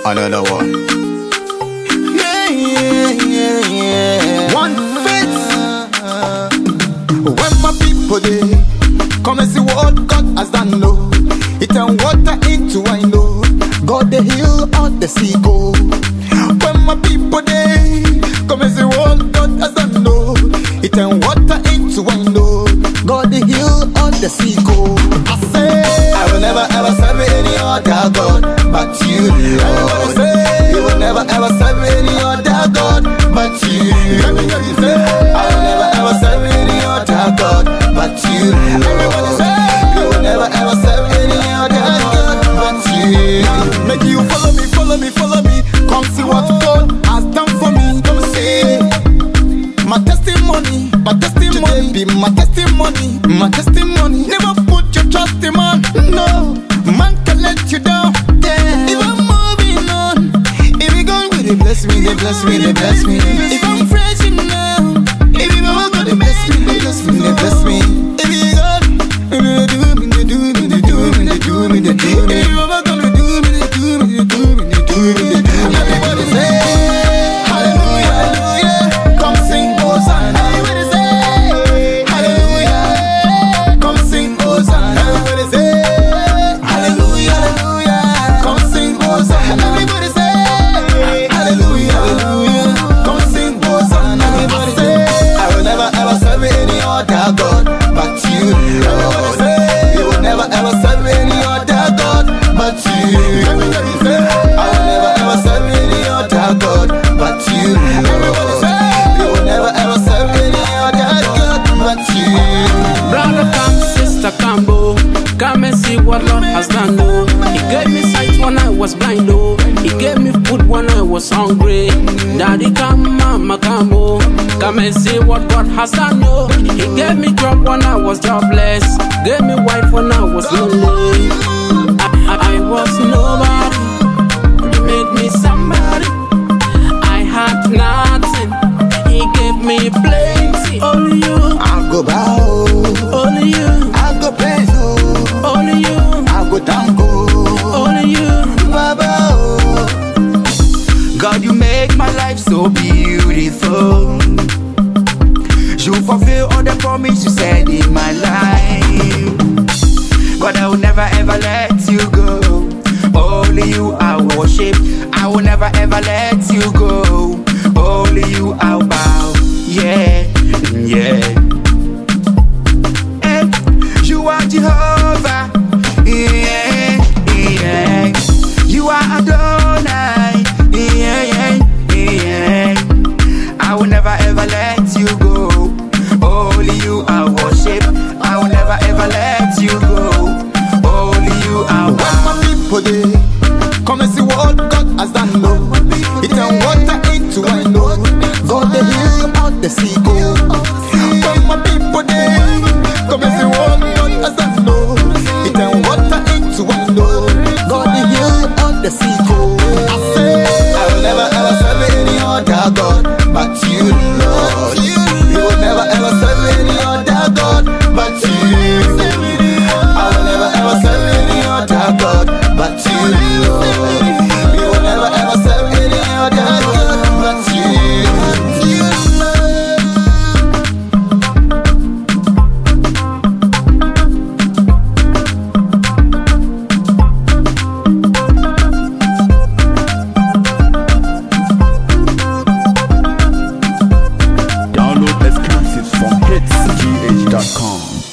Another one. Yeah. One fit. When my people they come and see what God has done, no. It and water into wine, no. God the heal all the sea go. When my people they come and see what God has done, no. It and water into wine, no. God the heal all the sea go. I say I will never ever serve any other God but you, Lord. You will never ever serve any other God but you. Everybody say I will never ever serve any other God but you, Lord. You will never ever serve any other God but you. Make you follow me, follow me, follow me. Come see what God has done for me. Come see my testimony, my testimony. Be my testimony, my testimony. Never put your trust in man, no. Man can let you down. Yeah. If I'm moving on, if you go with it, bless me, they bless me, they bless me. If I'm fresh now, if you go, they bless me, they bless me, they bless me. If you go, if you do me, they do me, they do me, they do me, they do me. If you go, they do me, they do me, they do me, they do me, they do me. Everybody say hallelujah, hallelujah. Come sing Hosanna. Everybody say hallelujah. Come sing Hosanna. Everybody say hallelujah, hallelujah. Come sing Hosanna. Everybody say hallelujah, hallelujah. Come sing Hosanna. Everybody say I will never ever serve any other God but you, Lord. You will never ever serve any other God but you. Everybody say I will never ever serve any other God but you, Lord. You will never ever serve any other God but you. Brother come, sister come, oh. Come and see what Lord has done, oh. He gave me sight when I was blind, oh. He gave me food when I was hungry. Daddy come, mama come, oh. Come and see what God has done, oh. He gave me job when I was jobless. Gave me wife when I was lonely. I was nobody. He made me somebody. I had nothing. He gave me plenty. Only you, I go bow, only you, I go praise, only you, I go tango, only you. Baba. God, you make my life so beautiful. You fulfill all the promise you said in my life. God, I will never ever let you go. Only you I worship. I will never ever let you go. Only you I'll bow. Yeah, yeah. Hey, you are Jehovah. Yeah, yeah. You are Adonai. Yeah, yeah, yeah. I will never ever let you go. Only you I worship. I will never ever let you go. Only you I When my people they come and see what God has done, no. It and water into wine, no. God the heal all the sea go. When my people they come and see what God has done, no. It and water into wine, no. God the heal all the sea go. I say I will never ever serve any other God but you, Lord. You will never ever serve any other God but you. I will never ever serve any other God but you, Lord. You will never ever serve any other God but you. Download exclusives from hitsgh.com.